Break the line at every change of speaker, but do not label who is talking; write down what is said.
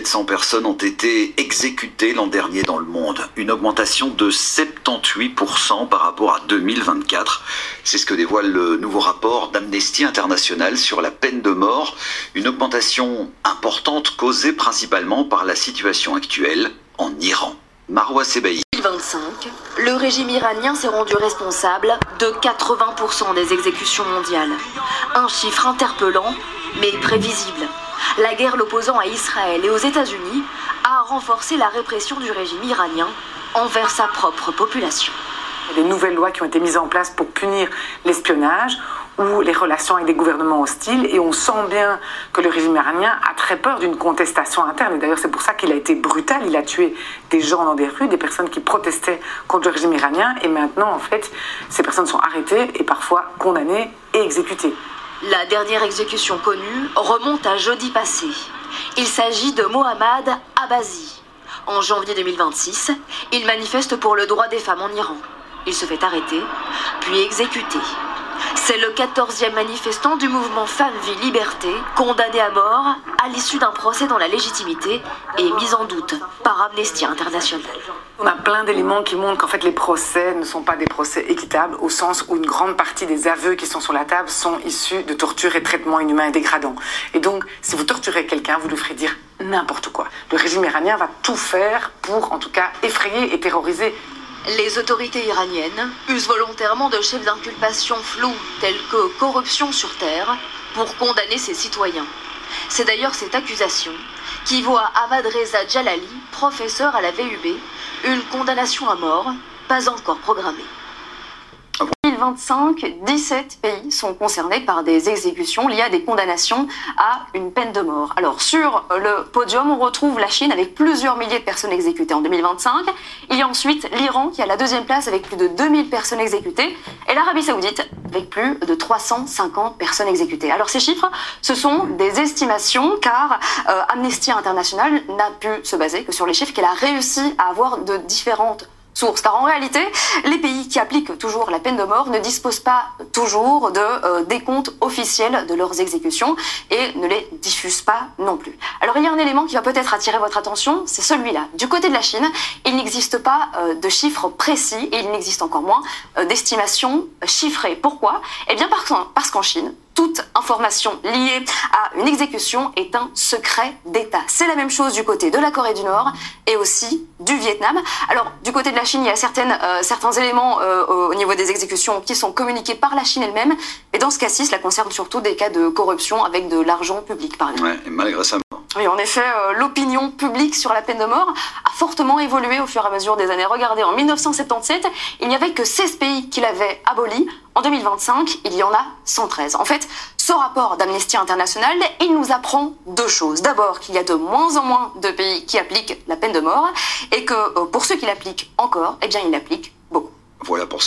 700 personnes ont été exécutées l'an dernier dans le monde, une augmentation de 78% par rapport à 2024. C'est ce que dévoile le nouveau rapport d'Amnesty International sur la peine de mort, une augmentation importante causée principalement par la situation actuelle en Iran. Marwa Sebaï.
2025, le régime iranien s'est rendu responsable de 80% des exécutions mondiales. Un chiffre interpellant, mais prévisible. La guerre l'opposant à Israël et aux États-Unis a renforcé la répression du régime iranien envers sa propre population.
Il y a des nouvelles lois qui ont été mises en place pour punir l'espionnage ou les relations avec des gouvernements hostiles, et on sent bien que le régime iranien a très peur d'une contestation interne, et d'ailleurs c'est pour ça qu'il a été brutal. Il a tué des gens dans des rues, des personnes qui protestaient contre le régime iranien, et maintenant en fait ces personnes sont arrêtées et parfois condamnées et exécutées.
La dernière exécution connue remonte à jeudi passé. Il s'agit de Mohammad Abazi. En janvier 2026, il manifeste pour le droit des femmes en Iran. Il se fait arrêter, puis exécuter. C'est le 14e manifestant du mouvement Femmes, Vie, Liberté, condamné à mort à l'issue d'un procès dont la légitimité est mise en doute par Amnesty International.
On a plein d'éléments qui montrent qu'en fait les procès ne sont pas des procès équitables, au sens où une grande partie des aveux qui sont sur la table sont issus de tortures et traitements inhumains et dégradants. Et donc, si vous torturez quelqu'un, vous lui ferez dire n'importe quoi. Le régime iranien va tout faire pour, en tout cas, effrayer et terroriser.
Les autorités iraniennes usent volontairement de chefs d'inculpation flous tels que corruption sur terre pour condamner ses citoyens. C'est d'ailleurs cette accusation qui voit Ahmad Reza Jalali, professeur à la VUB, une condamnation à mort pas encore programmée.
En 2025, 17 pays sont concernés par des exécutions liées à des condamnations à une peine de mort. Alors sur le podium, on retrouve la Chine avec plusieurs milliers de personnes exécutées en 2025. Il y a ensuite l'Iran qui a la deuxième place avec plus de 2000 personnes exécutées et l'Arabie Saoudite avec plus de 350 personnes exécutées. Alors ces chiffres, ce sont des estimations car Amnesty International n'a pu se baser que sur les chiffres qu'elle a réussi à avoir de différentes sources. Car en réalité, les pays qui appliquent toujours la peine de mort ne disposent pas toujours de décomptes officiels de leurs exécutions et ne les diffusent pas non plus. Alors il y a un élément qui va peut-être attirer votre attention, c'est celui-là. Du côté de la Chine, il n'existe pas de chiffres précis et il n'existe encore moins d'estimations chiffrées. Pourquoi ? Eh bien parce qu'en Chine, toute information liée à une exécution est un secret d'État. C'est la même chose du côté de la Corée du Nord et aussi du Vietnam. Alors, du côté de la Chine, il y a certains éléments au niveau des exécutions qui sont communiqués par la Chine elle-même. Mais dans ce cas-ci, cela concerne surtout des cas de corruption avec de l'argent public, par exemple.
Ouais, et malgré ça.
Oui, en effet, l'opinion publique sur la peine de mort a fortement évolué au fur et à mesure des années. Regardez, en 1977, il n'y avait que 16 pays qui l'avaient aboli. En 2025, il y en a 113. En fait, ce rapport d'Amnesty International, il nous apprend deux choses. D'abord, qu'il y a de moins en moins de pays qui appliquent la peine de mort et que pour ceux qui l'appliquent encore, eh bien, ils l'appliquent beaucoup.
Voilà pour ça.